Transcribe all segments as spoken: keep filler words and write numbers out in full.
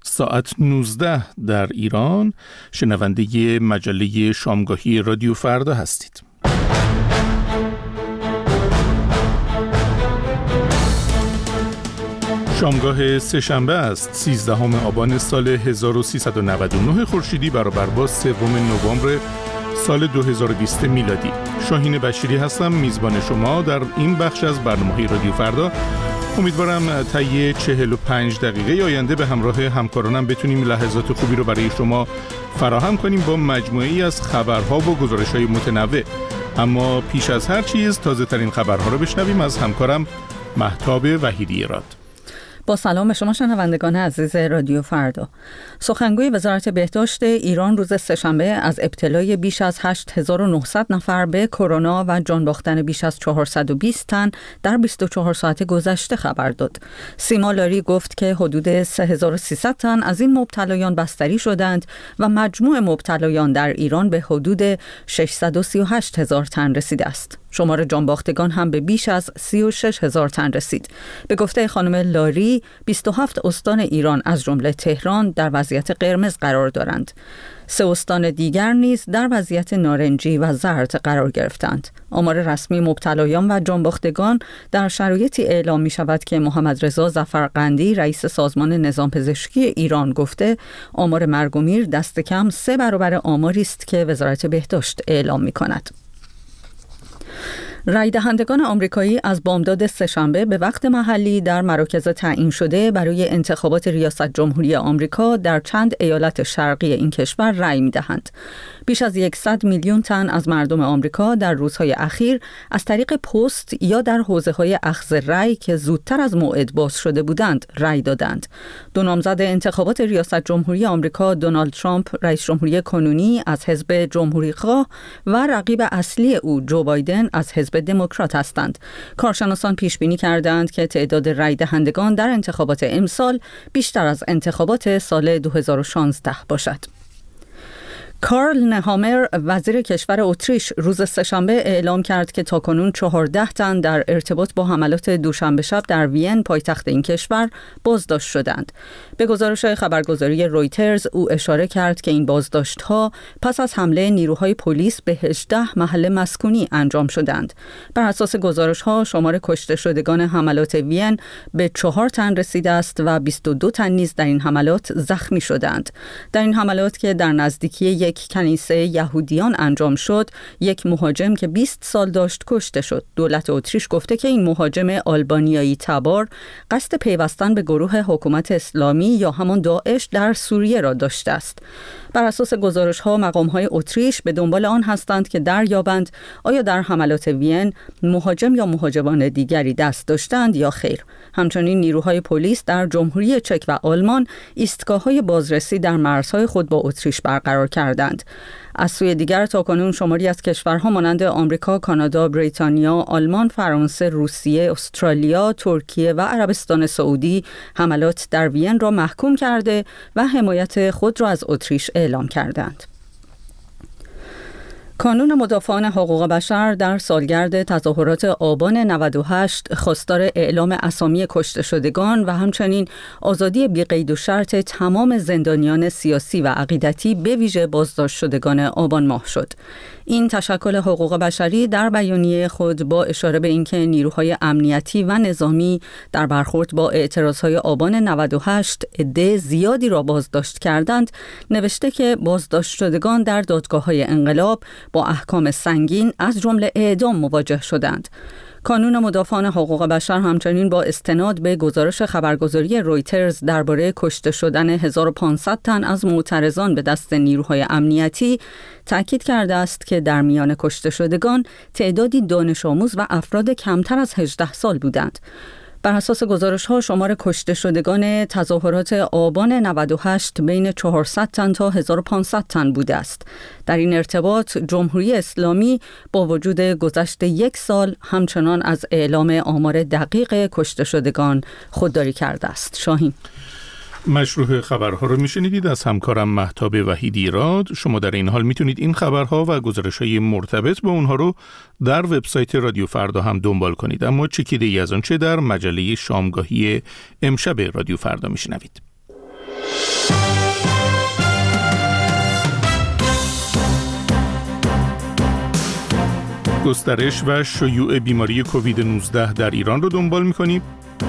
ساعت نوزده در ایران. شنونده مجله شامگاهی رادیو فردا هستید. شامگاه سه‌شنبه است. سیزدهم آبان سال هزار و سیصد و نود و نه خورشیدی برابر با سوم نوامبر سال دو هزار و بیست میلادی. شاهین بشیری هستم، میزبان شما در این بخش از برنامه رادیو فردا. امیدوارم طی چهل و پنج دقیقه آینده به همراه همکارانم بتونیم لحظات خوبی رو برای شما فراهم کنیم با مجموعه‌ای از خبرها و گزارش‌های متنوع. اما پیش از هر چیز تازه ترین خبرها رو بشنویم از همکارم مهتاب وحیدی راد. با سلام به شما شنوندگان عزیز رادیو فردا. سخنگوی وزارت بهداشت ایران روز سه‌شنبه از ابتلای بیش از هشت هزار و نهصد نفر به کرونا و جان باختن بیش از چهارصد و بیست تن در بیست و چهار ساعت گذشته خبر داد. سیما لاری گفت که حدود سه هزار و سیصد تن از این مبتلایان بستری شدند و مجموع مبتلایان در ایران به حدود ششصد و سی و هشت هزار تن رسیده است. شمار جانباختگان هم به بیش از سی و شش هزار تن رسید. به گفته خانم لاری، بیست و هفت استان ایران از جمله تهران در وضعیت قرمز قرار دارند. سه استان دیگر نیز در وضعیت نارنجی و زرد قرار گرفتند. آمار رسمی مبتلایان و جانباختگان در شرایطی اعلام می شود که محمد رضا ظفرقندی رئیس سازمان نظام پزشکی ایران گفته آمار مرگ و میر دست کم سه برابر آماری است که وزارت بهداشت اعلام می کند. رای دهندگان آمریکایی از بامداد سه‌شنبه به وقت محلی در مراکز تعیین شده برای انتخابات ریاست جمهوری آمریکا در چند ایالت شرقی این کشور رای می‌دهند. بیش از صد میلیون تن از مردم آمریکا در روزهای اخیر از طریق پست یا در حوزه‌های اخذ رای که زودتر از موعد باز شده بودند رای دادند. دو نامزد انتخابات ریاست جمهوری آمریکا، دونالد ترامپ رئیس جمهوری کنونی از حزب جمهوری‌خواه و رقیب اصلی او جو بایدن از حزب دموکرات هستند. کارشناسان پیش بینی کردند که تعداد رای دهندگان در انتخابات امسال بیشتر از انتخابات سال دو هزار و شانزده باشد. کارل نهامر وزیر کشور اتریش روز سه‌شنبه اعلام کرد که تاکنون چهارده تن در ارتباط با حملات دوشنبه شب در وین پایتخت این کشور بازداشت شدند. به گزارش خبرگزاری رویترز او اشاره کرد که این بازداشت‌ها پس از حمله نیروهای پلیس به هجده محل مسکونی انجام شدند. بر اساس گزارش‌ها شمار کشته شدگان حملات وین به چهار تن رسیده است و بیست و دو تن نیز در این حملات زخمی شدند. در این حملات که در نزدیکی یک کنیسه یهودیان انجام شد، یک مهاجم که بیست سال داشت کشته شد. دولت اتریش گفته که این مهاجم آلبانیایی تبار قصد پیوستن به گروه حکومت اسلامی یا همان داعش در سوریه را داشته است. بر اساس گزارش‌ها مقام‌های اتریش به دنبال آن هستند که دریابند آیا در حملات وین مهاجم یا مهاجمان دیگری دست داشتند یا خیر. همچنین نیروهای پلیس در جمهوری چک و آلمان ایستگاه‌های بازرسی در مرزهای خود با اتریش برقرار کردند. از سوی دیگر تاکنون شماری از کشورها مانند آمریکا، کانادا، بریتانیا، آلمان، فرانسه، روسیه، استرالیا، ترکیه و عربستان سعودی حملات در وین را محکوم کرده و حمایت خود را از اتریش اعلام کردند. کانون مدافعان حقوق بشر در سالگرد تظاهرات آبان نود و هشت خواستار اعلام اسامی کشته شدگان و همچنین آزادی بی قید و شرط تمام زندانیان سیاسی و عقیدتی به ویژه بازداشت شدگان آبان ماه شد. این تشکل حقوق بشری در بیانیه خود با اشاره به اینکه نیروهای امنیتی و نظامی در برخورد با اعتراضهای آبان نود و هشت عده زیادی را بازداشت کردند، نوشته که بازداشت شدگان در دادگاه‌های انقلاب با احکام سنگین از جمله اعدام مواجه شدند. کانون مدافعان حقوق بشر همچنین با استناد به گزارش خبرگزاری رویترز درباره کشته شدن هزار و پانصد تن از معترضان به دست نیروهای امنیتی تأکید کرده است که در میان کشته شدگان تعدادی دانش آموز و افراد کمتر از هجده سال بودند. بر اساس گزارش‌ها شمار کشته شدگان تظاهرات آبان نود و هشت بین چهارصد تن تا هزار و پانصد تن بوده است. در این ارتباط جمهوری اسلامی با وجود گذشت یک سال همچنان از اعلام آمار دقیق کشته شدگان خودداری کرده است. شاهین، مشروع خبرها رو میشنیدید از همکارم مهتاب وحیدی راد. شما در این حال میتونید این خبرها و گزارش‌های مرتبط با اونها رو در وبسایت رادیو فردا هم دنبال کنید. اما چکیده ای از آنچه در مجله شامگاهی امشب رادیو فردا میشنوید. گسترش و شیوع بیماری کووید نوزده در ایران رو دنبال می‌کنیم.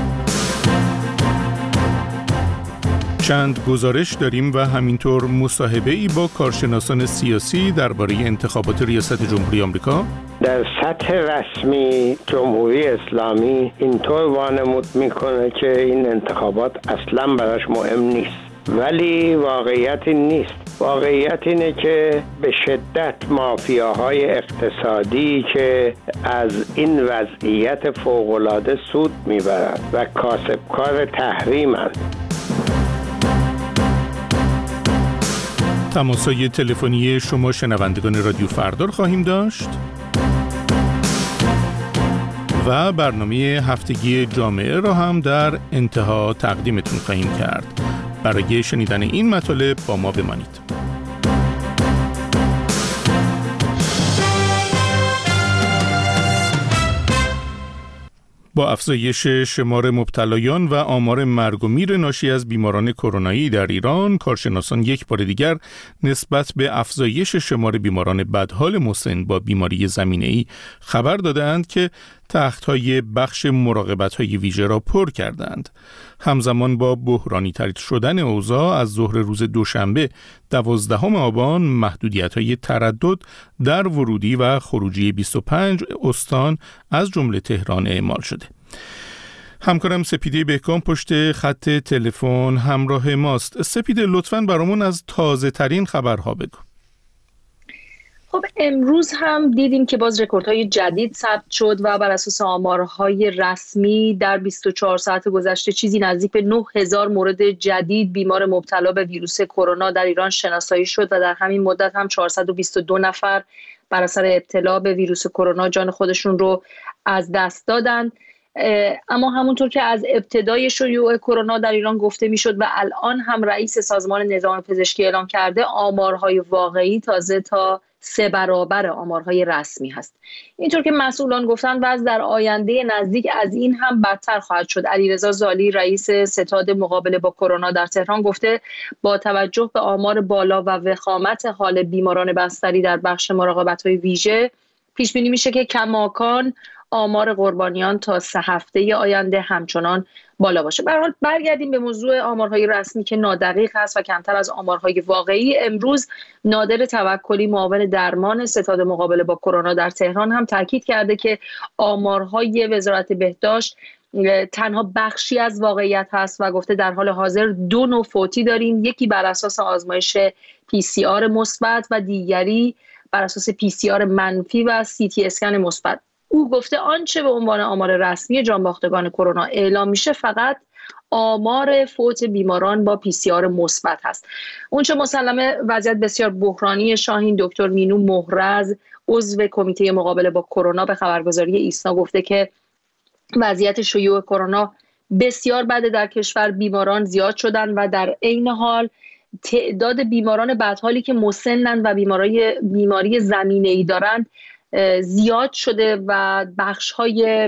چند گزارش داریم و همینطور مصاحبه‌ای با کارشناسان سیاسی درباره انتخابات ریاست جمهوری آمریکا. در سطح رسمی جمهوری اسلامی اینطور وانمود میکنه که این انتخابات اصلا براش مهم نیست، ولی واقعیت نیست. واقعیت اینه که به شدت مافیاهای اقتصادی که از این وضعیت فوق‌العاده سود میبرند و کاسبکار تحریمند. تماس‌های تلفنی شما شنوندگان رادیو فردا خواهیم داشت و برنامه هفتگی جامعه را هم در انتها تقدیمتون خواهیم کرد. برای شنیدن این مطالب با ما بمانید. با افزایش شمار مبتلایان و آمار مرگ و میر ناشی از بیماران کرونایی در ایران، کارشناسان یک بار دیگر نسبت به افزایش شمار بیماران بدحال مسن با بیماری زمینه‌ای خبر دادند که تخت‌های بخش مراقبت‌های ویژه را پر کردند. همزمان با بحرانی تر شدن اوضاع، از ظهر روز دوشنبه دوازدهم آبان محدودیت‌های تردد در ورودی و خروجی بیست و پنج استان از جمله تهران اعمال شده. همکارم سپیده بهکام پشت خط تلفن همراه ماست. سپیده، لطفاً برامون از تازه ترین خبرها بگو. خب امروز هم دیدیم که باز رکوردهای جدید ثبت شد و بر اساس آمارهای رسمی در بیست و چهار ساعت گذشته چیزی نزدیک به نه هزار مورد جدید بیمار مبتلا به ویروس کرونا در ایران شناسایی شد و در همین مدت هم چهارصد و بیست و دو نفر بر اثر ابتلا به ویروس کرونا جان خودشون رو از دست دادند. اما همونطور که از ابتدای شیوع کرونا در ایران گفته میشد و الان هم رئیس سازمان نظام پزشکی اعلام کرده، آمارهای واقعی تازه تا سه برابر آمارهای رسمی هست. اینطور که مسئولان گفتن وضع در آینده نزدیک از این هم بدتر خواهد شد. علیرضا زالی رئیس ستاد مقابله با کرونا در تهران گفته با توجه به آمار بالا و وخامت حال بیماران بستری در بخش مراقبت‌های ویژه پیش بینی میشه که کماکان آمار قربانیان تا سه هفته آینده همچنان بالا باشه. به هر حال برگردیم به موضوع آمارهای رسمی که نادقیق هست و کمتر از آمارهای واقعی. امروز نادر توکلی، معاون درمان ستاد مقابله با کرونا در تهران، هم تاکید کرده که آمارهای وزارت بهداشت تنها بخشی از واقعیت هست و گفته در حال حاضر دو نوع فوتی داریم، یکی بر اساس آزمایش پی سی آر مثبت و دیگری بر اساس پی سی آر منفی و سی تی اسکن مثبت. او گفته آنچه به عنوان آمار رسمی جانباختگان کرونا اعلام میشه فقط آمار فوت بیماران با پی سی آر مثبت هست. اونچه مسلمه وضعیت بسیار بحرانی. شاهین دکتر مینو مهرز، عضو کمیته مقابله با کرونا، به خبرگزاری ایسنا گفته که وضعیت شیوع کرونا بسیار بده در کشور، بیماران زیاد شدن و در عین حال تعداد بیماران بدحالی که مسنن و بیماری بیماری زمینه‌ای دارند زیاد شده و بخش‌های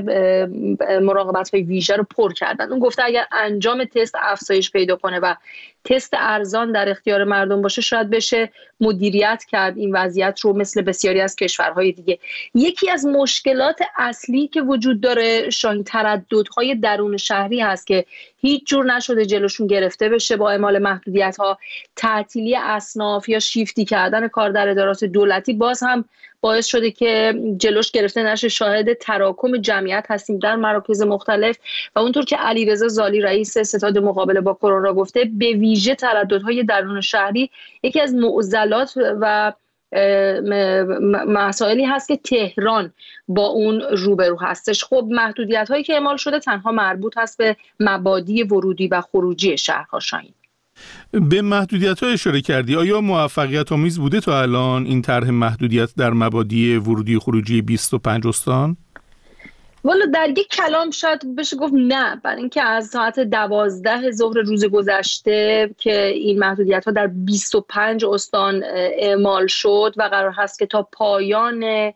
مراقبت‌های ویژه رو پر کردن. اون گفته اگر انجام تست افزایش پیدا کنه و تست ارزان در اختیار مردم باشه شاید بشه مدیریت کرد این وضعیت رو مثل بسیاری از کشورهای دیگه. یکی از مشکلات اصلی که وجود داره شاهین ترددهای درون شهری هست که هیچ جور نشده جلوشون گرفته بشه با اعمال محدودیت‌ها. تعطیلی اصناف یا شیفتی کردن کار در ادارات دولتی باز هم باعث شده که جلوش گرفته نشه. شاهد تراکم جمعیت هستیم در مراکز مختلف و اونطور که علیرضا زالی رئیس ستاد مقابله با کرونا گفته به ویژه ترددهای درون شهری یکی از معضلات و مسائلی هست که تهران با اون روبرو هستش. خب محدودیت هایی که اعمال شده تنها مربوط هست به مبادی ورودی و خروجی شهرها. شاهین، به محدودیت ها اشاره کردی، آیا موفقیت آمیز بوده تا الان این طرح محدودیت در مبادی ورودی و خروجی بیست و پنج استان؟ والا در یک کلام شاید بشه گفت نه، برای اینکه از ساعت دوازده ظهر روز گذشته که این محدودیت ها در بیست و پنج استان اعمال شد و قرار هست که تا پایان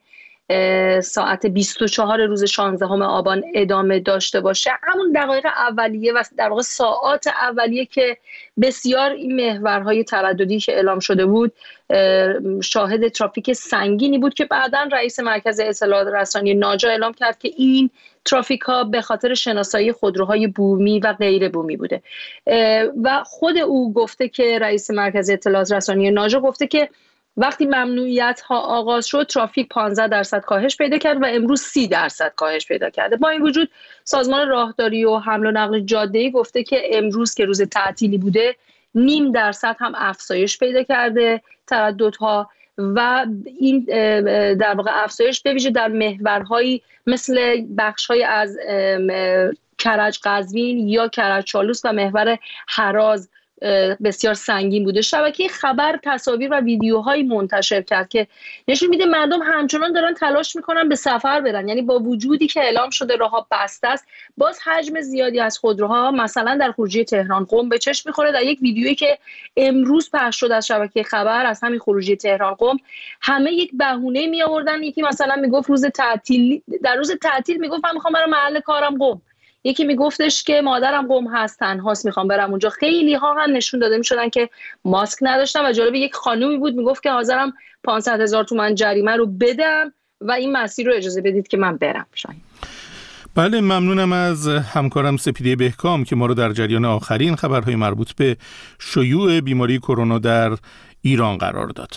ساعت بیست و چهار روز شانزدهم آبان ادامه داشته باشه، همون دقایق اولیه و در واقع ساعات اولیه که بسیار این محورهای ترددی که اعلام شده بود شاهد ترافیک سنگینی بود که بعداً رئیس مرکز اطلاعات رسانی ناجا اعلام کرد که این ترافیک ها به خاطر شناسایی خودروهای بومی و غیر بومی بوده و خود او گفته که رئیس مرکز اطلاعات رسانی ناجا گفته که وقتی ممنوعیت ها آغاز شد ترافیک پانزده درصد کاهش پیدا کرد و امروز سی درصد کاهش پیدا کرده. با این وجود سازمان راهداری و حمل و نقل جاده‌ای گفته که امروز که روز تعطیلی بوده نیم درصد هم افزایش پیدا کرده ترددها و این در واقع افزایش به ویژه در محورهایی مثل بخش‌های از کرج قزوین یا کرج چالوس و محور هراز بسیار سنگین بوده. شبکه خبر تصاویر و ویدیوهایی منتشر کرد که نشون میده مردم همچنان دارن تلاش میکنن به سفر برن، یعنی با وجودی که اعلام شده راهها بسته است باز حجم زیادی از خودروها مثلا در خروجی تهران قم به چشم میخوره. در یک ویدیویی که امروز پخش شد از شبکه خبر از همین خروجی تهران قم همه یک بهونه می آوردن، یکی مثلا میگفت روز تعطیل، در روز تعطیل میگفت من میخوام برم محل کارم قم، یکی میگفتش که مادرم قم هست تنهاست میخوام برم اونجا. خیلی ها هم نشون داده میشدن که ماسک نداشتن و جالب یک خانومی بود میگفت که حاضرم پانصد هزار تومان جریمه رو بدم و این مسیر رو اجازه بدید که من برم. شاید. بله، ممنونم از همکارم سپیده بهکام که ما رو در جریان آخرین خبرهای مربوط به شیوع بیماری کرونا در ایران قرار داد.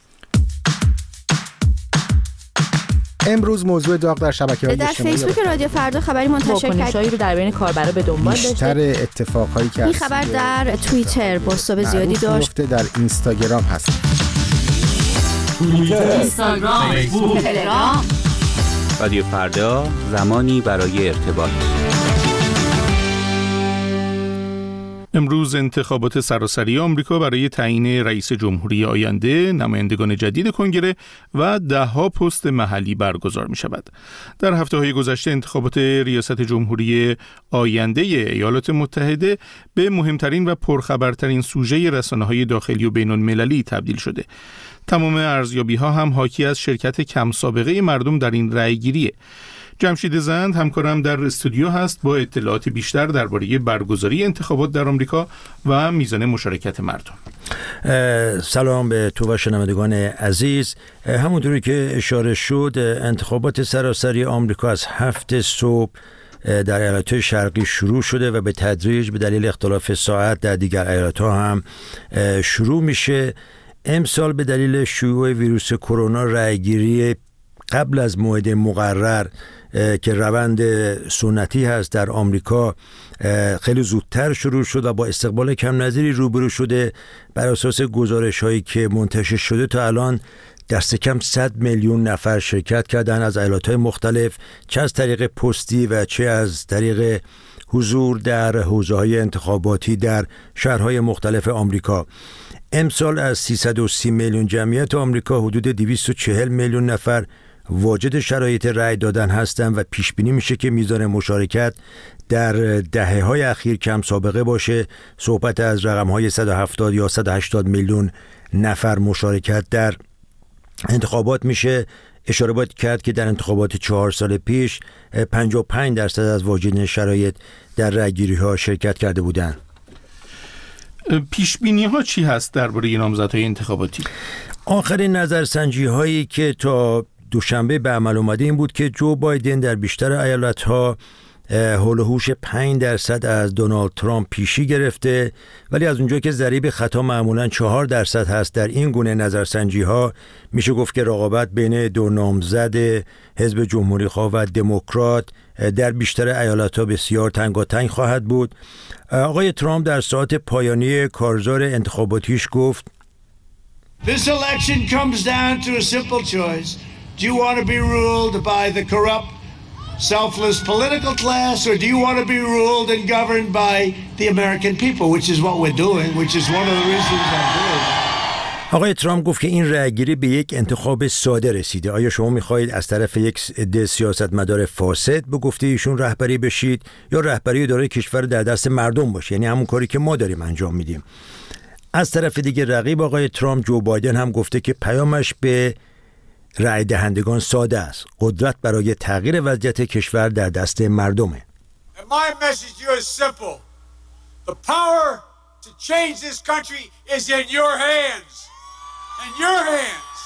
امروز موضوع داغ در شبکه‌های اجتماعی در فیسبوک رادیو فردا خبری منتشر کرد واکنش‌هایی رو در بین کاربرا به دنبال داشته. بیشتر اتفاقایی که این خبر در توییتر بازتاب زیادی داشت. در اینستاگرام هست. توییتر، اینستاگرام، فیسبوک، تلگرام. رادیو فردا، زمانی برای ارتباط. امروز انتخابات سراسری آمریکا برای تعیین رئیس جمهوری آینده، نمایندگان جدید کنگره و ده‌ها پست محلی برگزار می شود. در هفته‌های گذشته انتخابات ریاست جمهوری آینده ایالات متحده به مهمترین و پرخبرترین سوژه رسانه‌های داخلی و بین‌المللی تبدیل شده. تمام ارزیابی‌ها هم حاکی از شرکت کم سابقه مردم در این رأی‌گیریه. جمشید زند همکارم در استودیو هست با اطلاعات بیشتر درباره برگزاری انتخابات در آمریکا و میزان مشارکت مردم. سلام به تو و شنوندگان عزیز. همونطوری که اشاره شد انتخابات سراسری آمریکا از هفت صبح در ایالت‌های شرقی شروع شده و به تدریج به دلیل اختلاف ساعت در دیگر ایالت‌ها هم شروع میشه. امسال به دلیل شیوع ویروس کرونا رأیگیری قبل از موعد مقرر که روند سنتی هست در آمریکا خیلی زودتر شروع شد و با استقبال کم نظیری روبرو شده. بر اساس گزارش هایی که منتشر شده تا الان دست کم صد میلیون نفر شرکت کردن از ایالت‌های مختلف، چه از طریق پستی و چه از طریق حضور در حوزه‌های انتخاباتی در شهرهای مختلف آمریکا. امسال از سیصد و سی میلیون جمعیت آمریکا حدود دویست و چهل میلیون نفر واجد شرایط رأی دادن هستند و پیش بینی میشه که میزان مشارکت در دهه‌های اخیر کم سابقه باشه. صحبت از رقم‌های صد و هفتاد یا صد و هشتاد میلیون نفر مشارکت در انتخابات میشه. اشاره باید کرد که در انتخابات چهار سال پیش پنجاه و پنج درصد از واجدین شرایط در رأی‌گیری‌ها شرکت کرده بودند. پیشبینی ها چی هست درباره نامزدهای انتخاباتی؟ آخرین نظرسنجی هایی که تا دوشنبه به عمل اومده این بود که جو بایدن در بیشتر ایالت ها حول و حوش پنج درصد از دونالد ترامپ پیشی گرفته، ولی از اونجا که ضریب خطا معمولاً چهار درصد هست در این گونه نظرسنجی ها میشه گفت که رقابت بین دو نامزد حزب جمهوری خواه و دموکرات در بیشتر ایالت ها بسیار تنگاتنگ خواهد بود. آقای ترامپ در ساعت پایانی کارزار انتخاباتیش گفت This election comes down to a simple choice. Do you want to be ruled by the corrupt, selfless political class, or do you want to be ruled and governed by the American people, which is what we're doing, which is one of the reasons I'm doing it. آقای ترامپ گفت که این رأیگیری به یک انتخاب ساده رسیده. آیا شما می‌خواهید از طرف یک عده سیاستمدار فاسد به گفته ایشون رهبری بشید یا رهبری اداره کشور در دست مردم باشه؟ یعنی همون کاری که ما داریم انجام میدیم. از طرف دیگه رقیب آقای ترامپ جو بایدن هم گفته که پیامش به رای دهندگان ساده است. قدرت برای تغییر وضعیت کشور در دست مردمه. And my message to you is simple. The power to change this country is in your hands. In your hands.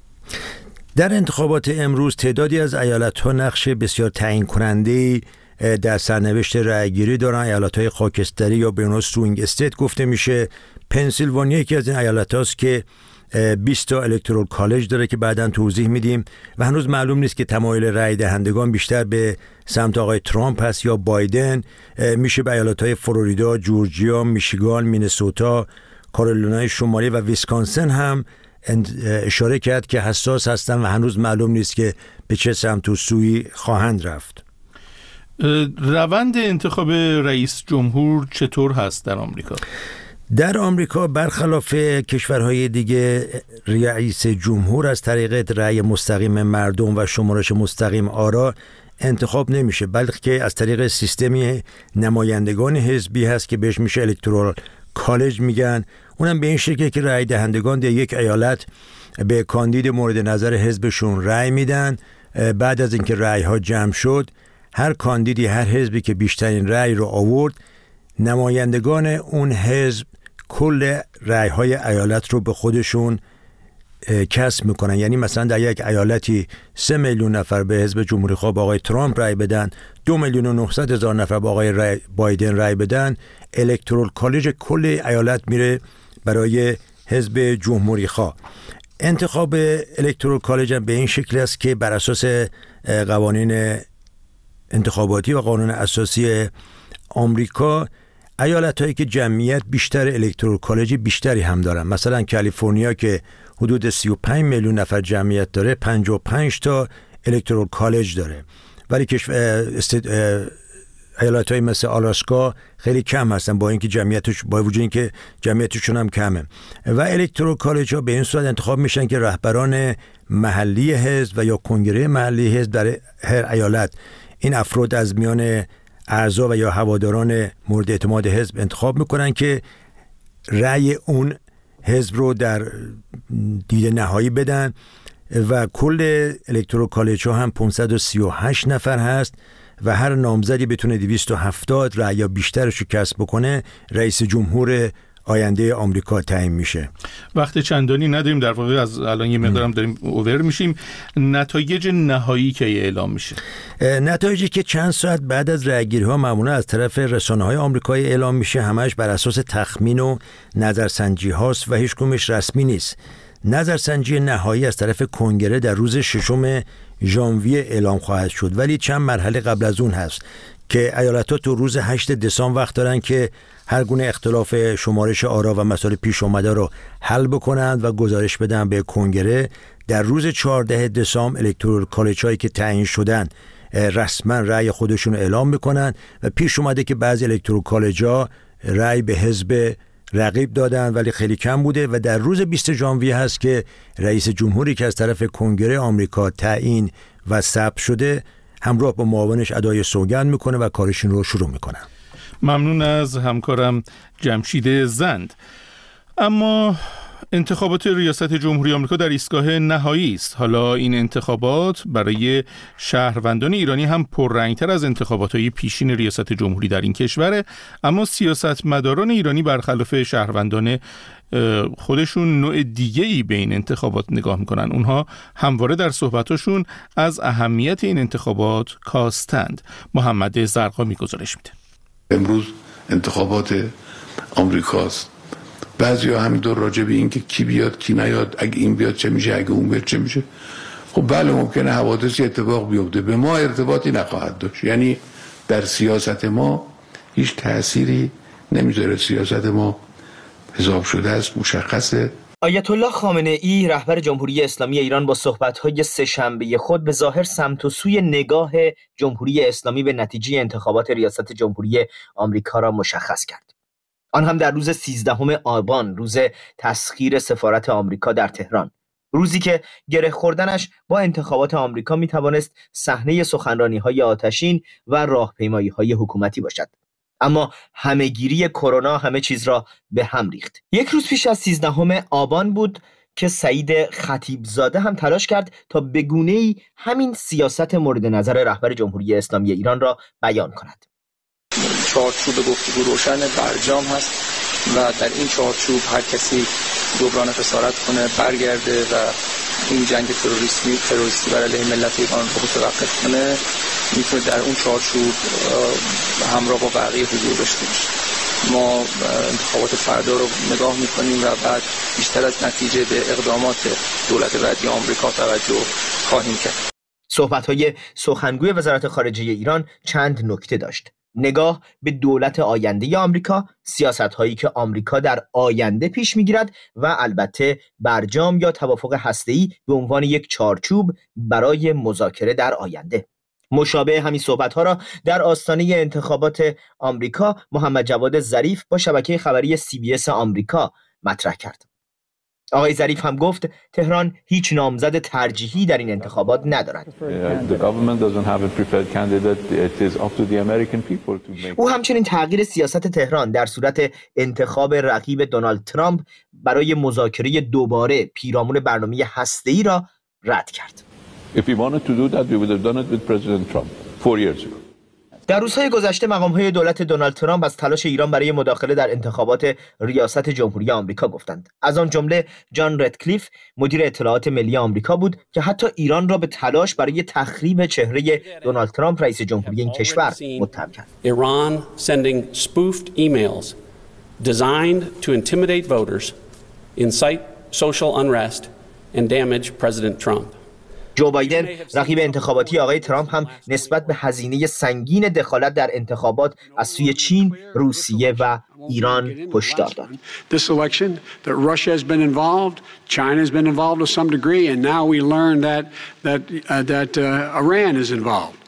در انتخابات امروز تعدادی از ایالت‌ها نقش بسیار تعیین کننده‌ای در سرنوشت رأیگیری دارن. ایالت‌های خاکستری یا به اونها سوینگ استیت گفته میشه. پنسیلوانیا یکی از این ایالت‌هاست که بیست تا الکترال کالج داره که بعداً توضیح میدیم و هنوز معلوم نیست که تمایل رأی دهندگان بیشتر به سمت آقای ترامپ هست یا بایدن. میشه به ایالت‌های فلوریدا، جورجیا، میشیگان، مینسوتا، کارولینای شمالی و ویسکانسن هم اشاره کرد که حساس هستن و هنوز معلوم نیست که به چه سمت و سوی خواهند رفت. روند انتخاب رئیس جمهور چطور هست در آمریکا؟ در آمریکا برخلاف کشورهای دیگه رئیس جمهور از طریق رأی مستقیم مردم و شمارش مستقیم آرا انتخاب نمیشه، بلکه از طریق سیستمی نمایندگان حزبی هست که بهش میشه الکترال کالج میگن. اونم به این شکل که رأی دهندگان در یک ایالت به کاندید مورد نظر حزبشون رأی میدن. بعد از اینکه رأی ها جمع شد، هر کاندیدی، هر حزبی که بیشترین رأی رو آورد، نمایندگان اون حزب کل رأی های ایالت رو به خودشون کسب میکنن. یعنی مثلا در یک ایالتی سه میلیون نفر به حزب جمهوری خواه با آقای ترامپ رأی بدن، دو میلیون و نهصد هزار نفر با آقای رای بایدن رأی بدن، الکترال کالج کل ایالت میره برای حزب جمهوری خواه. انتخاب الکترال کالج هم به این شکل است که بر اساس قوانین انتخاباتی و قانون اساسی آمریکا، ایالت هایی که جمعیت بیشتر الکترال کالج بیشتری هم دارن، مثلا کالیفرنیا که حدود سی و پنج میلیون نفر جمعیت داره، پنجاه و پنج تا الکترال کالج داره. ولی ایالت های مثل آلاسکا خیلی کم هستن با اینکه جمعیتش با وجود اینکه جمعیتشون هم کمه. و الکترال کالج ها به این صورت انتخاب میشن که رهبران محلی حزب و یا کنگره محلی حزب در هر ایالت این افراد از میان اعضا و یا هواداران مورد اعتماد حزب انتخاب میکنن که رأی اون حزب رو در دید نهایی بدن. و کل الکترال کالج ها هم پانصد و سی و هشت نفر هست و هر نامزدی بتونه دویست و هفتاد رأی یا بیشترش رو کسب بکنه، رئیس جمهور آینده آمریکا تعیین میشه. وقت چندانی نداریم، در واقع از الان یه مقدارم داریم اوور میشیم. نتایج نهایی که اعلام میشه؟ نتایجی که چند ساعت بعد از رأیگیری ها معمولا از طرف رسانه‌های آمریکایی اعلام میشه، همش بر اساس تخمین و نظرسنجی هاست و هیچ کدومش رسمی نیست. نظرسنجی نهایی از طرف کنگره در روز ششم ژانویه اعلام خواهد شد، ولی چند مرحله قبل از اون هست که ایالت‌ها تو روز هشت دسامبر وقت دارن که هر گونه اختلاف شمارش آرا و مسائل پیش اومده رو حل بکنند و گزارش بدن به کنگره. در روز چهاردهم دسامبر الکترال کالج هایی که تعیین شدن رسما رأی خودشون رو اعلام میکنن و پیش اومده که بعضی الکترال کالج ها رأی به حزب رقیب دادن ولی خیلی کم بوده. و در روز بیست ژانویه هست که رئیس جمهوری که از طرف کنگره آمریکا تعیین و ثبت شده همراه با معاونش ادای سوگند میکنه و کارشون رو شروع میکنن. ممنون از همکارم جمشید زند. اما انتخابات ریاست جمهوری آمریکا در ایستگاه نهایی است. حالا این انتخابات برای شهروندان ایرانی هم پررنگتر از انتخابات‌های پیشین ریاست جمهوری در این کشوره، اما سیاستمداران ایرانی برخلاف شهروندان خودشون نوع دیگه‌ای به این انتخابات نگاه میکنن. اونها همواره در صحبتاشون از اهمیت این انتخابات کاستند. محمد زرقامی گزارش میده. امروز انتخابات آمریکاست. بعضیا همینطور راجع به این که کی بیاد کی نیاد، اگه این بیاد چه میشه، اگه اون بیاد چه میشه. خب بله ممکنه حوادثی اتفاق بیفته، به ما ارتباطی نخواهد داشت. یعنی در سیاست ما هیچ تأثیری نمیذاره. سیاست ما حساب شده است، مشخصه. آیت الله خامنه ای رهبر جمهوری اسلامی ایران با صحبت‌های سه‌شنبه خود به ظاهر سمت و سوی نگاه جمهوری اسلامی به نتیجه انتخابات ریاست جمهوری آمریکا را مشخص کرد. آن هم در روز سیزدهم آبان، روز تسخیر سفارت آمریکا در تهران، روزی که گره خوردنش با انتخابات آمریکا میتوانست صحنه سخنرانی‌های آتشین و راهپیمایی‌های حکومتی باشد. اما همهگیری کرونا همه چیز را به هم ریخت. یک روز پیش از سیزدهم آبان بود که سعید خطیبزاده هم تلاش کرد تا به گونه‌ای همین سیاست مورد نظر رهبر جمهوری اسلامی ایران را بیان کند. چارچوب گفتگو روشن برجام هست و در این چارچوب هر کسی جبران خسارت کنه برگرده و این جنگ تروریستی تروریستی بر علیه ملت ایران رو متوقف کنه، میتونه در اون چارچوب همراه با بقیه حضور داشته باشه. ما انتخابات فردا رو نگاه میکنیم و بعد بیشتر از نتیجه به اقدامات دولت بعدی آمریکا توجه خواهیم کرد. صحبت‌های سخنگوی وزارت خارجه ایران چند نکته داشت. نگاه به دولت آینده آمریکا، سیاست‌هایی که آمریکا در آینده پیش می‌گیرد و البته برجام یا توافق هسته‌ای به عنوان یک چارچوب برای مذاکره در آینده. مشابه همین صحبت‌ها را در آستانه انتخابات آمریکا محمد جواد ظریف با شبکه خبری سی بی اس آمریکا مطرح کرد. آقای ظریف هم گفت تهران هیچ نامزد ترجیحی در این انتخابات ندارد. او همچنین تغییر سیاست تهران در صورت انتخاب رقیب دونالد ترامپ برای مذاکره دوباره پیرامون برنامه هسته‌ای را رد کرد. در روزهای گذشته مقام‌های دولت دونالد ترامپ از تلاش ایران برای مداخله در انتخابات ریاست جمهوری آمریکا گفتند. از آن جمله جان ردکلیف مدیر اطلاعات ملی آمریکا بود که حتی ایران را به تلاش برای تخریب چهره دونالد ترامپ رئیس جمهوری این کشور متهم کرد. Iran sending spoofed emails designed to intimidate voters, incite social unrest and damage President Trump. جو بایدن رقیب انتخاباتی آقای ترامپ هم نسبت به هزینه سنگین دخالت در انتخابات از سوی چین، روسیه و ایران هشدار داد. This election that Russia has been involved, China has been involved to some degree, and now we learn that that uh, that uh, Iran is involved.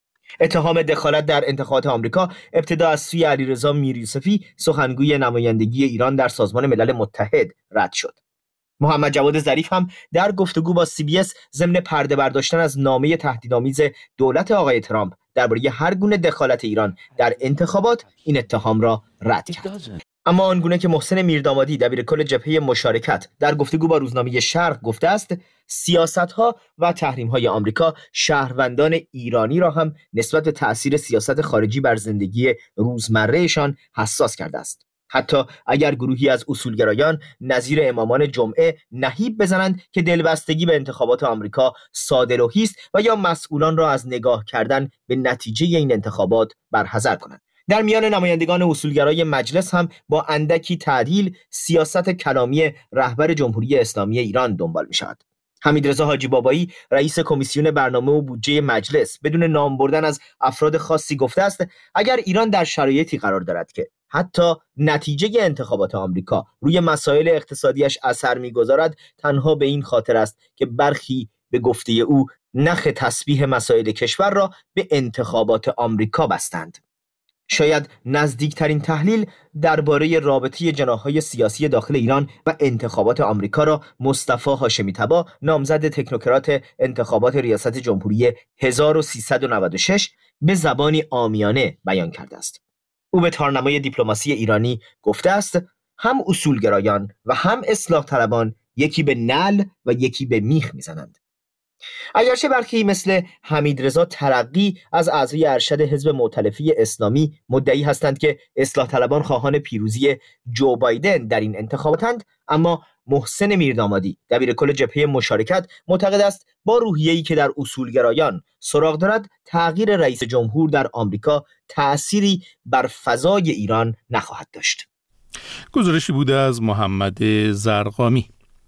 اتهام دخالت در انتخابات آمریکا ابتدا از سوی علیرضا میریوسفی سخنگوی نمایندگی ایران در سازمان ملل متحد رد شد. محمد جواد ظریف هم در گفتگو با سی بی اس ضمن پرده برداشتن از نامه تهدیدآمیز دولت آقای ترامپ درباره هر گونه دخالت ایران در انتخابات این اتهام را رد کرد. اما آنگونه که محسن میردامادی دبیرکل جبهه مشارکت در گفتگو با روزنامه شرق گفته است، سیاست‌ها و تحریم‌های آمریکا شهروندان ایرانی را هم نسبت به تأثیر سیاست خارجی بر زندگی روزمرهشان حساس کرده است. حتی اگر گروهی از اصولگرایان نظیر امامان جمعه نهیب بزنند که دلبستگی به انتخابات آمریکا ساده‌روحی است و یا مسئولان را از نگاه کردن به نتیجه این انتخابات برحذر کنند. در میان نمایندگان اصولگرای مجلس هم با اندکی تعدیل سیاست کلامی رهبر جمهوری اسلامی ایران دنبال می شود. حمیدرضا حاجی بابایی رئیس کمیسیون برنامه و بودجه مجلس بدون نام بردن از افراد خاصی گفته است اگر ایران در شرایطی قرار دارد که حتی نتیجه انتخابات آمریکا روی مسائل اقتصادیش اثر می‌گذارد، تنها به این خاطر است که برخی به گفته او نخ تسبیح مسائل کشور را به انتخابات آمریکا بستند. شاید نزدیکترین تحلیل درباره رابطه جناح‌های سیاسی داخل ایران و انتخابات آمریکا را مصطفی هاشمی طبا، نامزد تکنوکرات انتخابات ریاست جمهوری هزار و سیصد و نود و شش، به زبانی عامیانه بیان کرده است. او به تارنمای دیپلماسی ایرانی گفته است هم اصولگرایان و هم اصلاح طلبان یکی به نعل و یکی به میخ میزنند. اگرچه برخی مثل حمیدرضا ترقی از اعضای ارشد حزب مؤتلفه اسلامی مدعی هستند که اصلاح طلبان خواهان پیروزی جو بایدن در این انتخاباتند، اما محسن میردامادی دبیرکل جبهه مشارکت معتقد است با روحیه‌ای که در اصولگرایان سراغ دارد تغییر رئیس جمهور در آمریکا تأثیری بر فضای ایران نخواهد داشت. گزارشی بوده از محمد زرقامی.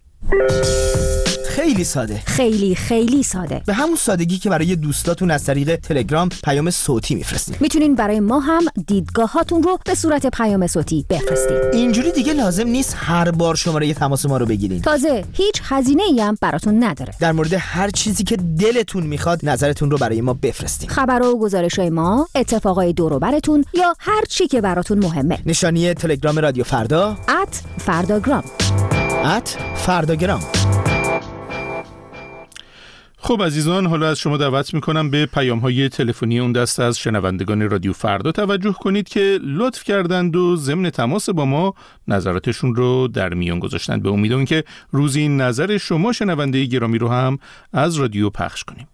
خیلی ساده، خیلی خیلی ساده، به همون سادگی که برای دوستاتون از طریق تلگرام پیام صوتی میفرستین. میتونین برای ما هم دیدگاهاتون رو به صورت پیام صوتی بفرستین. اینجوری دیگه لازم نیست هر بار شماره تماس ما رو بگیرین. تازه هیچ هزینه‌ای هم براتون نداره. در مورد هر چیزی که دلتون میخواد نظرتون رو برای ما بفرستین. خبرها و گزارش‌های ما، اتفاقای دور و براتون یا هر چی که براتون مهمه. نشانی تلگرام رادیو فردا ات فرداگرام ات فرداگرام. خب عزیزان، حالا از شما دعوت میکنم به پیام‌های تلفنی اون دسته از شنوندگان رادیو فردا توجه کنید که لطف کردند و ضمن تماس با ما نظراتشون رو در میان گذاشتند. به امید اون که روزی نظر شما شنونده گرامی رو هم از رادیو پخش کنیم.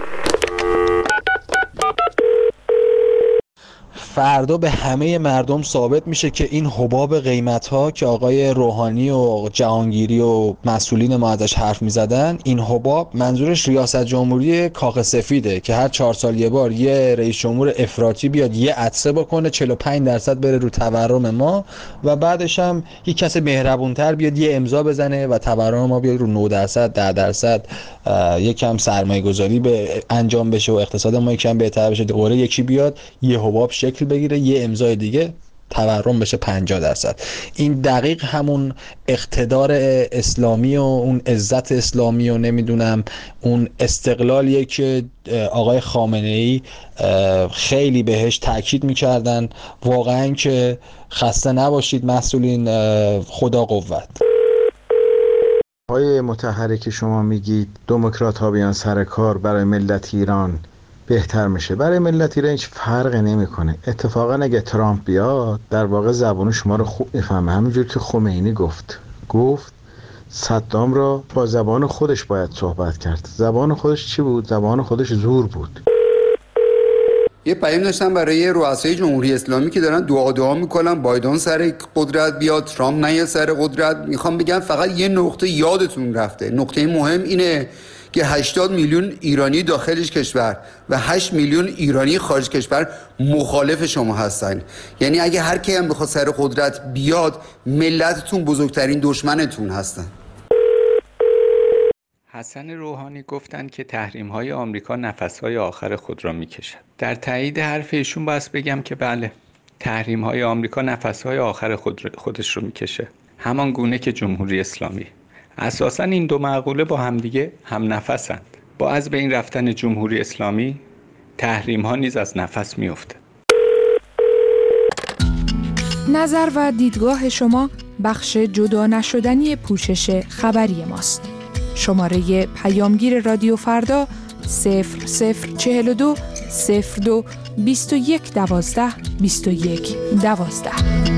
فردا به همه مردم ثابت میشه که این حباب قیمت‌ها که آقای روحانی و جهانگیری و مسئولین ما ازش حرف میزدن، این حباب منظورش ریاست جمهوری کاخ سفیده که هر چهار سال یه بار یه رئیس جمهور افراطی بیاد یه عطسه بکنه چهل و پنج درصد بره رو تورم ما و بعدش هم یک کس مهربونتر بیاد یه امضا بزنه و تورم ما بیاد رو نه درصد ده درصد یکم سرمایه گذاری به انجام بشه و اقتصاد ما یکم بهتر بشه. دوره یکی بیاد یه حباب شکل بگیره یه امضای دیگه تورم بشه پنجاه درصد. این دقیق همون اقتدار اسلامی و اون عزت اسلامی و نمیدونم اون استقلالیه که آقای خامنه‌ای خیلی بهش تاکید میکردن. واقعا که خسته نباشید مسئولین، خدا قوت. آقای مطهری که شما میگید دموکرات ها بیان سر کار برای ملت ایران بهتر میشه، برای ملت ایران هیچ فرقی نمیکنه. اتفاقا اگه ترامپ بیاد در واقع زبان شما رو خوب میفهمه، همونجور که خمینی گفت گفت صدام را با زبان خودش باید صحبت کرد. زبان خودش چی بود؟ زبان خودش زور بود. یه پیام داشتم برای رؤسای جمهوری اسلامی که دارن دعا دعا میکنن بایدن سر قدرت بیاد، ترامپ نیاد سر قدرت. میخوام بگم فقط یه نقطه یادتون رفته. نقطه مهم اینه که هشتاد میلیون ایرانی داخلش کشور و هشت میلیون ایرانی خارج کشور مخالف شما هستن. یعنی اگه هر کی هم بخواد سر قدرت بیاد، ملتتون بزرگترین دشمنتون هستن. حسن روحانی گفتند که تحریم‌های آمریکا نفس‌های آخر خود را می‌کشد. در تایید حرف ایشون باید بگم که بله، تحریم‌های آمریکا نفس‌های آخر خود خودش رو می‌کشه. همان گونه که جمهوری اسلامی. اساساً این دو معقوله با همدیگه هم نفسند. با از بین رفتن جمهوری اسلامی، تحریم‌ها نیز از نفس می‌افته. نظر و دیدگاه شما بخش جدا نشدنی پوشش خبری ماست. شماره پیامگیر رادیو فردا صفر صفر چهل و دو صفر دو بیست و یک دوازده بیست و یک دوازده.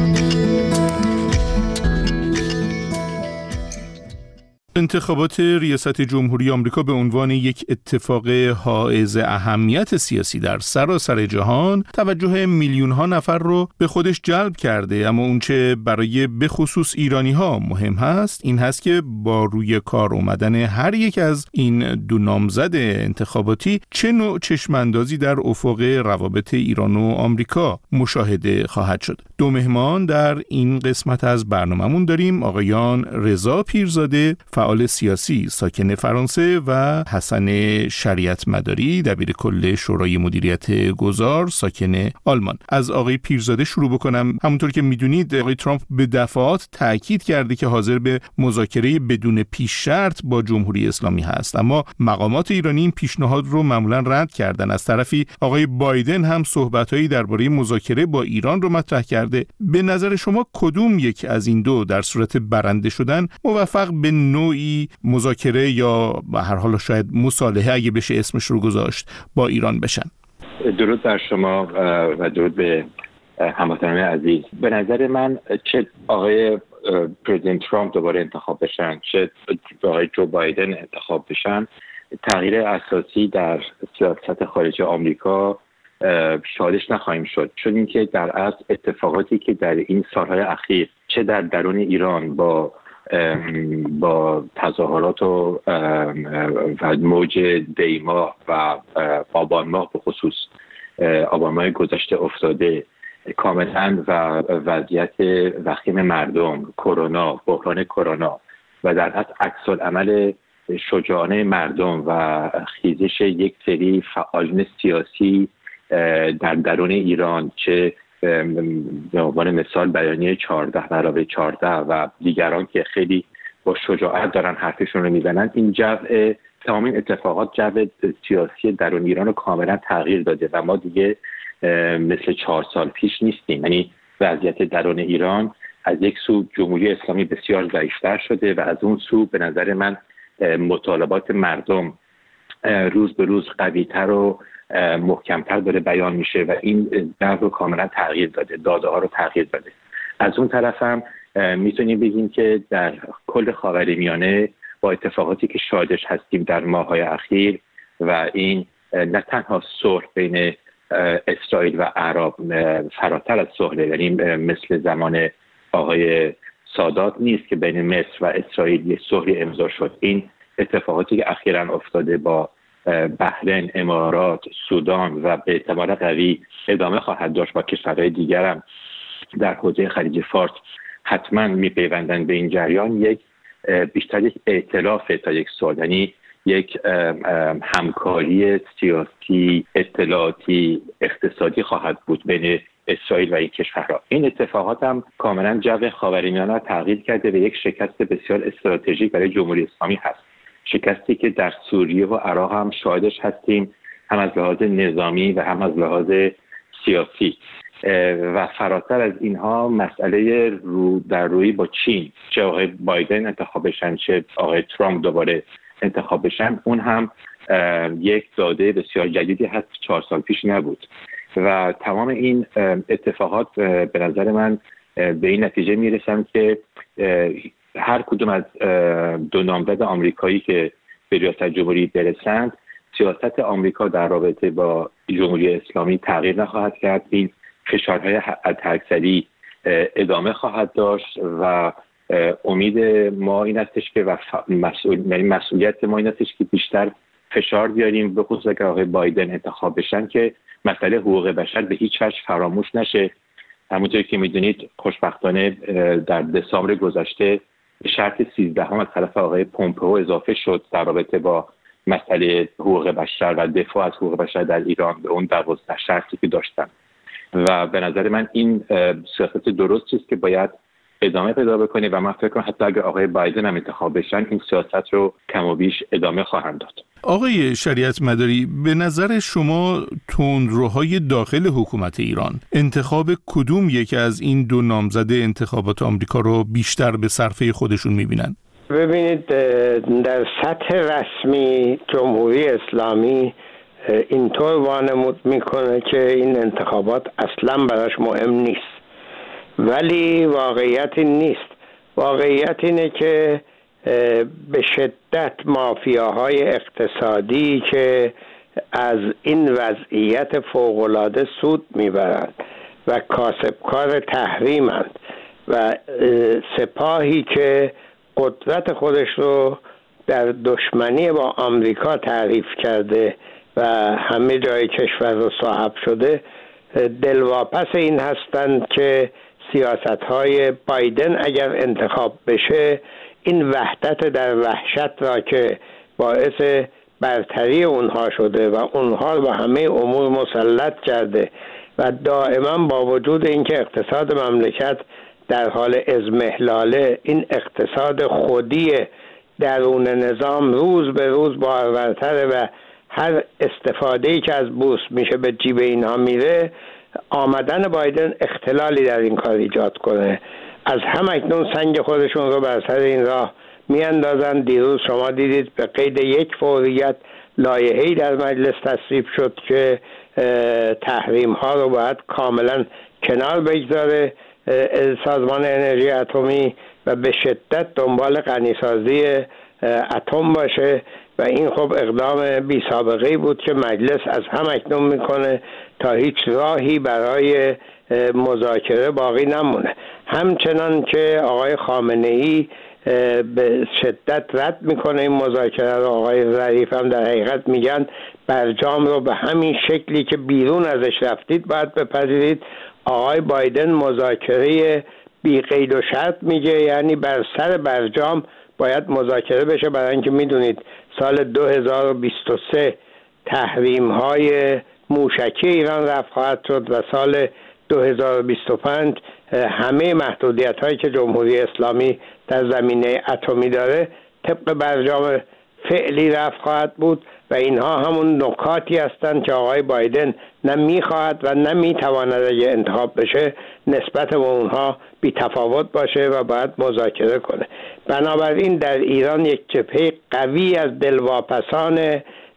انتخابات ریاست جمهوری آمریکا به عنوان یک اتفاق حائز اهمیت سیاسی در سراسر جهان توجه میلیون ها نفر رو به خودش جلب کرده، اما اونچه برای به خصوص ایرانی ها مهم هست این هست که با روی کار اومدن هر یک از این دو نامزد انتخاباتی چه نوع چشماندازی در افق روابط ایران و آمریکا مشاهده خواهد شد. دو مهمان در این قسمت از برنامه‌مون داریم: آقایان رضا پیرزاده، فعال سیاسی ساکن فرانسه، و حسن شریعت مداری، دبیر کل شورای مدیریت گذار ساکن آلمان. از آقای پیرزاده شروع بکنم. همونطور که میدونید آقای ترامپ به دفعات تاکید کرده که حاضر به مذاکره بدون پیش شرط با جمهوری اسلامی هست، اما مقامات ایرانی این پیشنهاد رو معمولا رد کردن. از طرفی آقای بایدن هم صحبتایی درباره مذاکره با ایران رو مطرح کرده. به نظر شما کدوم یک از این دو در صورت برنده شدن موفق به نوعی مذاکره یا به هر حال شاید مصالحه اگه بشه اسمش رو گذاشت با ایران بشن؟ درود بر شما و درود به هموطنان عزیز. به نظر من چه آقای پرزیدنت ترامپ دوباره انتخاب بشن چه آقای جو بایدن انتخاب بشن، تغییر اساسی در سیاست خارجی آمریکا شاهدش نخواهیم شد، چون اینکه در اصل اتفاقاتی که در این سالهای اخیر چه در درون ایران با با تظاهرات و موج دیما و آبان ماه به خصوص آبان ماه گذشته افتاده کاملا و وضعیت وخیم مردم، کرونا، بحران کرونا و در اصل عکس‌العمل شجاعانه مردم و خیزش یک سری فعالین سیاسی در درون ایران، چه به عنوان مثال بیانیه چهارده علاوه چهارده و دیگران که خیلی با شجاعت دارن حرفشون رو میزنن، این جو تمام این اتفاقات جو سیاسی درون ایران رو کاملا تغییر داده و ما دیگه مثل چهار سال پیش نیستیم. یعنی وضعیت درون ایران از یک سو جمهوری اسلامی بسیار ضعیفتر شده و از اون سو به نظر من مطالبات مردم روز به روز قوی‌تر و محکمتر داره بیان میشه و این در رو کاملا تغییر داده، داده ها رو تغییر داده. از اون طرف هم میتونیم بگیم که در کل خاورمیانه با اتفاقاتی که شاهدش هستیم در ماه‌های اخیر و این نه تنها صلح بین اسرائیل و عرب فراتر از صلح، یعنی مثل زمان آقای سادات نیست که بین مصر و اسرائیل یه صلحی امضا شد. این اتفاقاتی که اخیراً افتاده با بحرین، امارات، سودان و به احتمال قوی ادامه خواهد داشت با کشورهای دیگر هم در حوزه خلیج فارس حتما میپیوندن به این جریان، یک بیشتر یک ائتلاف تا یک صلح، یعنی یک همکاری سیاسی، اطلاعاتی، اقتصادی خواهد بود بین اسرائیل و این کشورها. این اتفاقات هم کاملا جو خاورمیانه را تغییر کرده و یک شکست بسیار استراتژیک برای جمهوری اسلامی هست. شکستی که در سوریه و عراق هم شاهدش هستیم، هم از لحاظ نظامی و هم از لحاظ سیاسی. و فراتر از اینها مسئله رو در روی با چین، چه آقای بایدن انتخاب بشن چه آقای ترامپ دوباره انتخاب بشن، اون هم یک داده بسیار جدیدی هست، چهار سال پیش نبود و تمام این اتفاقات به نظر من به این نتیجه میرسن که هر کدوم از دو نامزد آمریکایی که به ریاست جمهوری برسند، سیاست آمریکا در رابطه با جمهوری اسلامی تغییر نخواهد کرد. این فشارهای حداکثری ادامه خواهد داشت و امید ما این استش که مسئول... مسئولیت ما این استش که بیشتر فشار بیاریم، به خصوص اگر آقای بایدن انتخاب بشن، که مسئله حقوق بشر به هیچ وجه فراموش نشه. همونطور که میدونید خوشبختانه در دسامبر گذشته شرط سیزدهم از طرف آقای پومپئو اضافه شد در رابطه با مسئله حقوق بشر و دفاع از حقوق بشر در ایران به اون دوازده شرطی که داشتن و به نظر من این سیاست درستی است که باید ادامه پیدا بکنه و من فکر کنم حتی اگر آقای بایدن هم انتخاب بشن این سیاست رو کم و بیش ادامه خواهند داد. آقای شریعت مداری، به نظر شما تندروهای داخل حکومت ایران انتخاب کدوم یکی از این دو نامزد انتخابات آمریکا رو بیشتر به صرفه خودشون میبینن؟ ببینید، در سطح رسمی جمهوری اسلامی اینطور وانمود میکنه که این انتخابات اصلا براش مهم نیست، ولی واقعیت نیست. واقعیت اینه که به شدت مافیاهای اقتصادی که از این وضعیت فوق‌العاده سود میبرند و کاسبکار تحریمند و سپاهی که قدرت خودش رو در دشمنی با آمریکا تعریف کرده و همه جای کشور رو صاحب شده، دلواپس این هستند که سیاست‌های بایدن اگر انتخاب بشه این وحدت در وحشت را که باعث برتری اونها شده و اونها رو به همه امور مسلط کرده و دائما با وجود اینکه اقتصاد مملکت در حال اضمحلاله، این اقتصاد خودی درون نظام روز به روز بارورتره و هر استفاده‌ای که از بورس میشه به جیب اینها میره. آمدن بایدن اختلالی در این کار ایجاد کنه. از هم اکنون سنگ خودشون رو بر سر این راه میاندازن. دیروز شما دیدید به قید یک فوریت لایحه‌ای در مجلس تصویب شد که تحریم ها رو باید کاملا کنار بگذاره سازمان انرژی اتمی و به شدت دنبال غنیسازی اتم باشه و این خب اقدام بی سابقه‌ای بود که مجلس از هم اکنون میکنه تا هیچ راهی برای مذاکره باقی نمونه. همچنان که آقای خامنه‌ای به شدت رد میکنه این مذاکره رو، آقای ظریف هم در حقیقت میگن برجام رو به همین شکلی که بیرون ازش رفتید باید بپذیرید. آقای بایدن مذاکره بی قید و شرط میگه، یعنی بر سر برجام باید مذاکره بشه، برای اینکه میدونید سال دو هزار و بیست و سه تحریم های موشکی ایران رفع خواهد شد و سال دو هزار و بیست و پنج همه محدودیت هایی که جمهوری اسلامی در زمینه اتمی داره طبق برجام فعلی رفع خواهد بود و اینها همون نکاتی هستند که آقای بایدن نه میخواهد و نه میتواند اگه انتخاب بشه نسبت به اونها بی تفاوت باشه و باید مذاکره کنه. بنابراین در ایران یک جبهه قوی از دلواپسان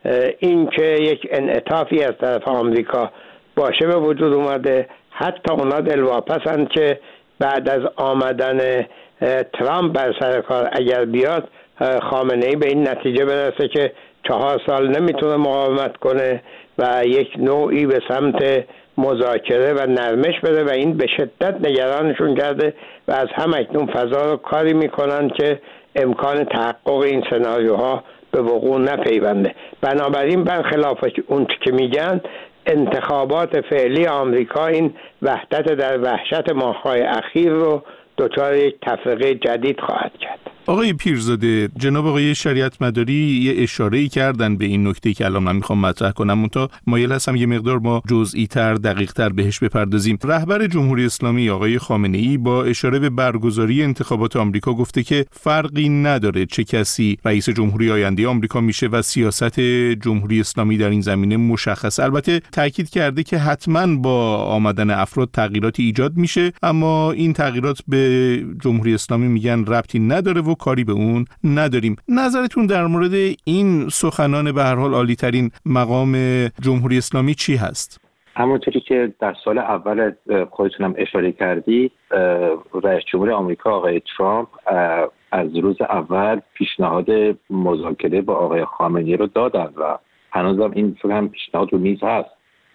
این که یک انعطافی از طرف آمریکا باشه به وجود اومده. حتی اونا دلواپسند که بعد از آمدن ترامپ بر سر کار اگر بیاد خامنه‌ای به این نتیجه برسه که چهار سال نمیتونه مقاومت کنه و یک نوعی به سمت مذاکره و نرمش بده و این به شدت نگرانشون کرده و از هم اکنون فضا رو کاری میکنن که امکان تحقق این سناریوها به وقوع نپیونده. بنابراین برخلاف اون که میگن انتخابات فعلی آمریکا این وحدت در وحشت ماه‌های اخیر رو دچار یک تفرقه جدید خواهد کرد. آقای پیرزاده، جناب آقای شریعت مداری یه اشاره‌ای کردن به این نکته که الان من میخوام مطرح کنم، منتها مایل هستم یه مقدار ما جزئی تر دقیق تر بهش بپردازیم. رهبر جمهوری اسلامی آقای خامنه‌ای با اشاره به برگزاری انتخابات آمریکا گفته که فرقی نداره چه کسی رئیس جمهوری آینده آمریکا میشه و سیاست جمهوری اسلامی در این زمینه مشخصه. البته تاکید کرده که حتما با آمدن افراد تغییراتی ایجاد میشه، اما این تغییرات به جمهوری اسلامی میگن ربطی نداره و کاری به اون نداریم. نظرتون در مورد این سخنان به هر حال عالی ترین مقام جمهوری اسلامی چی هست؟ همونطوری که در سال اول خودتونم اشاره کردید، رئیس جمهور آمریکا آقای ترامپ از روز اول پیشنهاد مذاکره با آقای خامنه‌ای رو دادن و هنوزم این هم پیشنهاد رو میز هست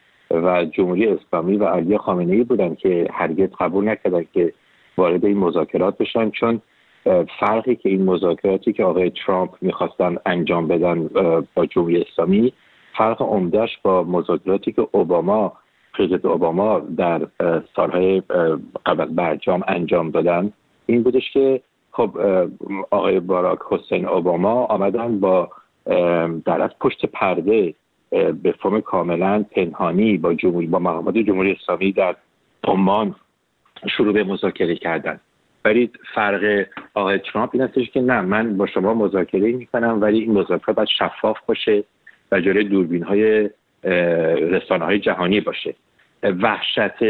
و جمهوری اسلامی و علی خامنه‌ای بودن که هرگز قبول نکردن که وارد این مذاکرات بشن، چون فرقی که این مذاکراتی که آقای ترامپ میخواستن انجام بدن با جمهوری اسلامی فرق عمدهش با مذاکراتی که اوباما پرزیدنت اوباما در سالهای قبل از برجام انجام دادن این بودش که خب آقای باراک حسین اوباما آمدن با در از پشت پرده به فرم کاملا پنهانی با جمهوری با مقامات جمهوری اسلامی در عمان شروع به مذاکره کردن. ولی فرق آقای ترامپ این هستش که نه، من با شما مذاکره میکنم ولی این مذاکره باید شفاف باشه و جلوی دوربین‌های رسانه‌های جهانی باشه. وحشت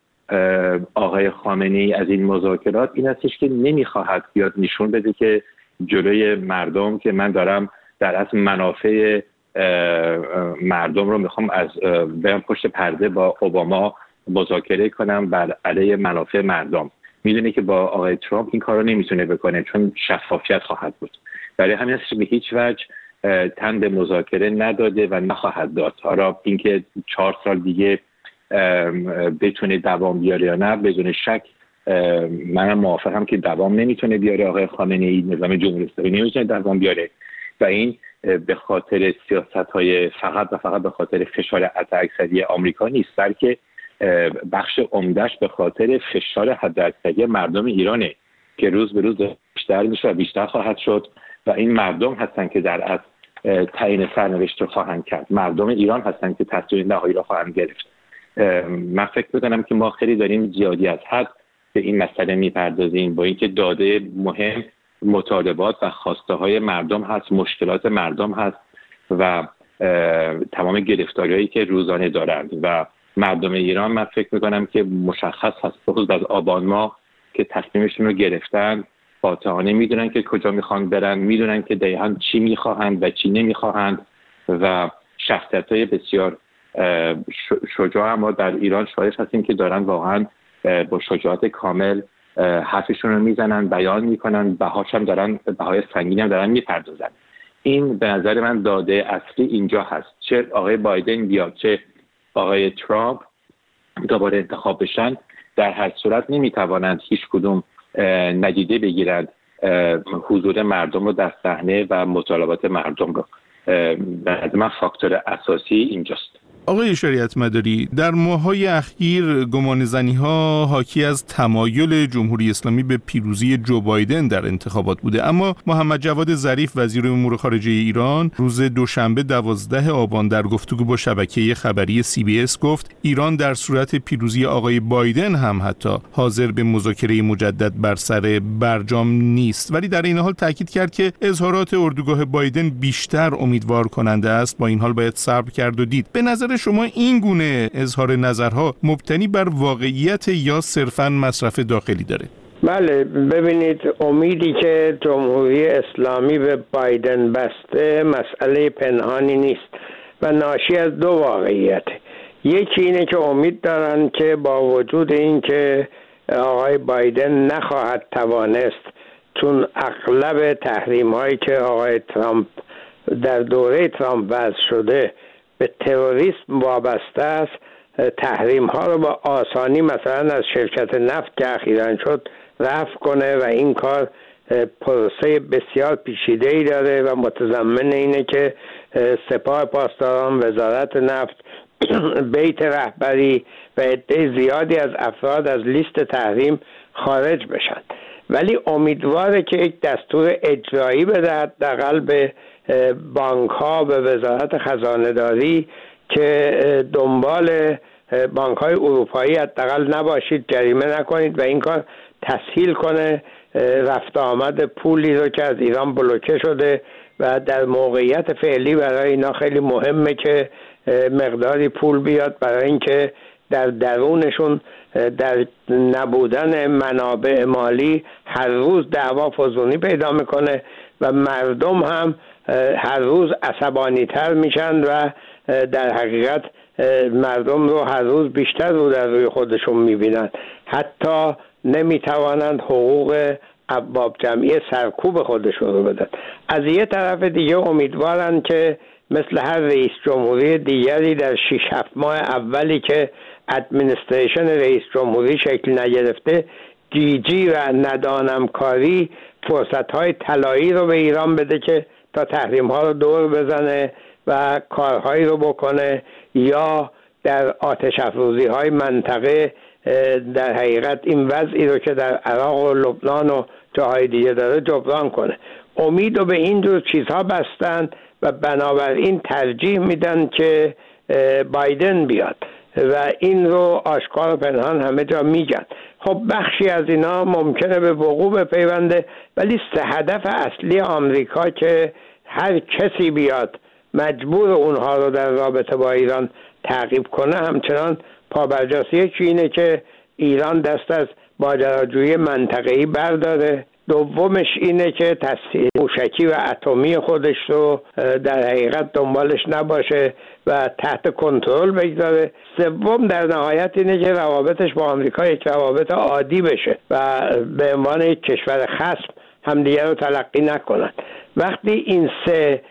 آقای خامنه‌ای از این مذاکرات این هستش که نمیخواهد بیاد نشون بده که جلوی مردم که من دارم در اصل منافع مردم رو میخوام از برم پشت پرده با اوباما مذاکره کنم بر علیه منافع مردم. میدونه که با آقای ترامپ این کار رو نمیتونه بکنه چون شفافیت خواهد بود. برای همین هست به هیچ وجه تن به مذاکره نداده و نخواهد داد. حالا اینکه چهار سال دیگه بتونه دوام بیاره یا نه بدون شک منم موافقم که دوام نمیتونه بیاره. آقای خامنه‌ای نظام جمهوری اسلامی نمیتونه دوام بیاره و این به خاطر سیاست‌های فقط و فقط به خاطر فشار حداکثری آمریکا نیست، بلکه بخش عمدهش به خاطر فشار حداکثری مردم ایرانه که روز به روز بیشتر میشه و بیشتر خواهد شد و این مردم هستن که در اصل تعیین سرنوشت رو خواهند کرد. مردم ایران هستن که تصمیم نهایی را خواهند گرفت. من فکر می‌کنم که ما خیلی داریم زیادی از حد به این مسئله میپردازیم، با اینکه داده مهم مطالبات و خواسته های مردم هست، مشکلات مردم هست و تمام گرفتاری‌هایی که روزانه دارند و مردم ایران من فکر میکنم که مشخص هست بخصوص از آبان ماه که تصمیمشون رو گرفتن، قاطعانه میدونن که کجا میخوان برن، میدونن که دقیقاً چی میخواهند و چی نمیخواهند و شخصیت‌های بسیار شجاع ما در ایران شاهد هستیم که دارن واقعاً با شجاعت کامل حرفشون رو میزنن، بیان میکنن، بهاش هم دارن، بهای سنگین هم دارن میپردازن. این به نظر من داده اصلی اینجا هست. چه آقای بایدن بیاد چه آقای ترامپ دوباره انتخاب بشن، در هر صورت نمیتوانند هیچ کدوم ندیده بگیرند حضور مردم رو در صحنه و مطالبات مردم رو. به نظر من فاکتور اساسی اینجاست. آقای شریعت مداری، در ماه‌های اخیر گمانه‌زنی‌ها حاکی از تمایل جمهوری اسلامی به پیروزی جو بایدن در انتخابات بوده، اما محمد جواد ظریف وزیر امور خارجه ایران روز دوشنبه دوازده آبان در گفتگو با شبکه خبری سی بی اس گفت ایران در صورت پیروزی آقای بایدن هم حتی حاضر به مذاکره مجدد بر سر برجام نیست، ولی در این حال تاکید کرد که اظهارات اردوگاه بایدن بیشتر امیدوار کننده است، با این حال باید صبر کرد و دید. به نظر شما این گونه اظهار نظرها مبتنی بر واقعیت یا صرفاً مصرف داخلی داره؟ بله، ببینید امیدی که جمهوری اسلامی به بایدن بسته مسئله پنهانی نیست و ناشی از دو واقعیت. یکی اینه که امید دارن که با وجود این که آقای بایدن نخواهد توانست، چون اغلب تحریم هایی که آقای ترامپ در دوره ترامپ وضع شده به تروریسم وابسته است، تحریم ها رو با آسانی مثلا از شرکت نفت که اخیراً شد رفع کنه و این کار پروسه بسیار پیچیده‌ای داره و متضمن اینه که سپاه پاسداران، وزارت نفت، بیت رهبری و عده زیادی از افراد از لیست تحریم خارج بشن. ولی امیدواره که یک دستور اجرایی بده حداقل به بانک ها، به وزارت خزانه داری که دنبال بانک های اروپایی حداقل نباشید، جریمه نکنید و این کار تسهیل کنه رفت آمد پولی رو که از ایران بلوکه شده و در موقعیت فعلی برای اینا خیلی مهمه که مقداری پول بیاد برای اینکه در درونشون در نبودن منابع مالی هر روز دعوا فزونی پیدا میکنه و مردم هم هر روز عصبانی تر میشن و در حقیقت مردم رو هر روز بیشتر رو در روی خودشون میبینن، حتی نمیتوانند حقوق ارباب جمعی سرکوب خودشون رو بدن. از یه طرف دیگه امیدوارن که مثل هر رئیس جمهوری دیگری در شش هفت ماه اولی که ادمنستریشن رئیس جمهوری شکل نگرفته، گیجی و ندانم کاری فرصت‌های طلایی رو به ایران بده که تا تحریم‌ها رو دور بزنه و کارهایی رو بکنه یا در آتش افروزی‌های منطقه در حقیقت این وضعی رو که در عراق و لبنان و جاهای دیگه داره جبران کنه. امید رو به این جور چیزها بستن و بنابراین ترجیح میدن که بایدن بیاد و این رو آشکار و پنهان همه جا میگن. خب بخشی از اینا ممکنه به وقوع بپیونده، ولی سه هدف اصلی آمریکا که هر کسی بیاد مجبور اونها رو در رابطه با ایران تعقیب کنه همچنان پابرجاست. یکی اینه که ایران دست از ماجراجویی منطقه‌ای برداره، دومش اینه که تسهیل موشکی و اتمی خودش رو در حقیقت دنبالش نباشه و تحت کنترل بگذاره، سوم در نهایت اینه که روابطش با آمریکا یک روابط عادی بشه و به عنوان یک کشور خصم همدیگه رو تلقی نکنن. وقتی این سه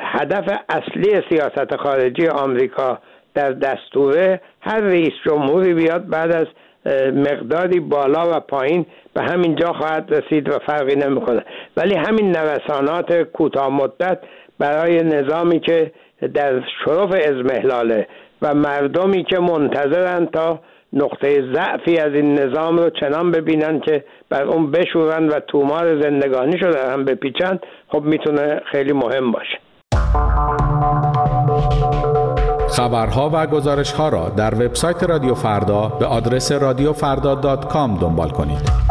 هدف اصلی سیاست خارجی آمریکا در دستوره، هر رئیس جمهوری بیاد بعد از مقداری بالا و پایین به همین جا خواهد رسید و فرقی نمیکنه. ولی همین نوسانات کوتاه مدت برای نظامی که در شرف اضمحلاله و مردمی که منتظرن تا نقطه ضعفی از این نظام رو چنان ببینن که بر اون بشورن و تومار زندگانی شده هم بپیچن، خب میتونه خیلی مهم باشه. خبرها و گزارش‌ها را در وبسایت رادیو فردا به آدرس رادیو فردا دات کام دنبال کنید.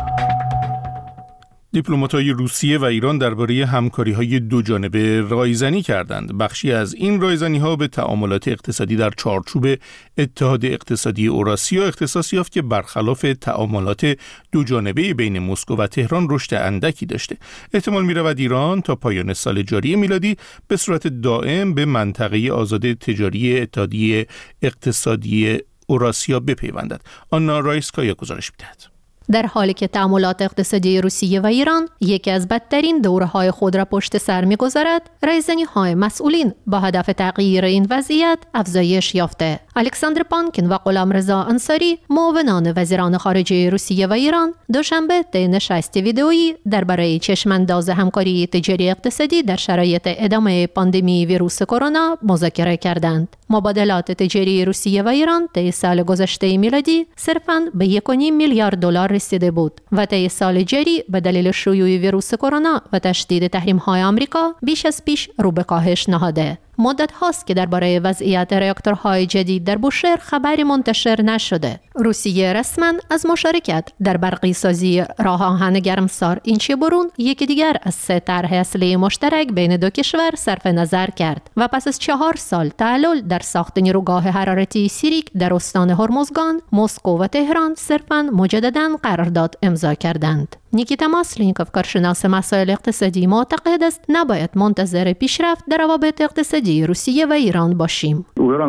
دیپلمات‌های روسیه و ایران درباره همکاری‌های دو جانبه رایزنی کردند. بخشی از این رایزنی‌ها به تعاملات اقتصادی در چارچوب اتحاد اقتصادی اوراسیا اختصاص یافت که برخلاف تعاملات دو جانبه بین مسکو و تهران رشد اندکی داشته. احتمال می‌رود ایران تا پایان سال جاری میلادی به صورت دائم به منطقه آزاد تجاری اتحادیه اقتصادی اوراسیا بپیوندد. آنا رایسکایا گزارش می‌دهد. در حالی که تعاملات اقتصادی روسیه و ایران یکی از بدترین دوره‌های خود را پشت سر می‌گذارد، رایزنی‌های مسئولین با هدف تغییر این وضعیت افزایش یافته. الکساندر پانکین و غلامرضا انصاری، معاونان وزیران خارجه روسیه و ایران، دوشنبه طی نشست ویدئویی درباره چشمانداز همکاری تجاری اقتصادی در شرایط ادامه پاندمی ویروس کرونا مذاکره کردند. مبادلات تجاری روسیه و ایران طی سال گذشته میلادی صرفاً به یک و نیم میلیارد دلار رسیده بود و طی سال جاری به دلیل شیوع ویروس کرونا و تشدید تحریم‌های آمریکا بیش از پیش رو به کاهش نهاده. مدت هاست که درباره وضعیت راکتورهای جدید در بوشهر خبری منتشر نشده. روسیه رسما از مشارکت در برقی سازی راه آهن گرمسار اینچی برون یکی دیگر از سه طرح اصلی مشترک بین دو کشور صرف نظر کرد و پس از چهار سال تعلل در ساخت نیروگاه حرارتی سیریک در استان هرمزگان، مسکو و تهران صرفاً مجدداً قرارداد امضا کردند. نیکیتا ماسلینکوف، کارشناس مسائل اقتصادی، معتقد است نباید منتظر پیشرفت در روابط اقتصادی روسیه و ایران باشیم.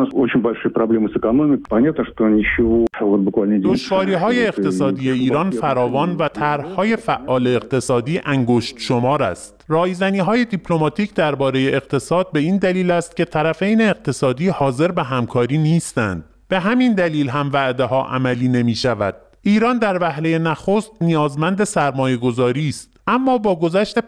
دشواری‌های اقتصادی ایران فراوان و طرح‌های فعال اقتصادی انگشت شمار است. رایزنی‌های دیپلماتیک درباره اقتصاد به این دلیل است که طرفین اقتصادی حاضر به همکاری نیستند. به همین دلیل هم وعده‌ها عملی نمی‌شود. ایران در وهله نخست نیازمند سرمایه گذاری است، اما با گذشت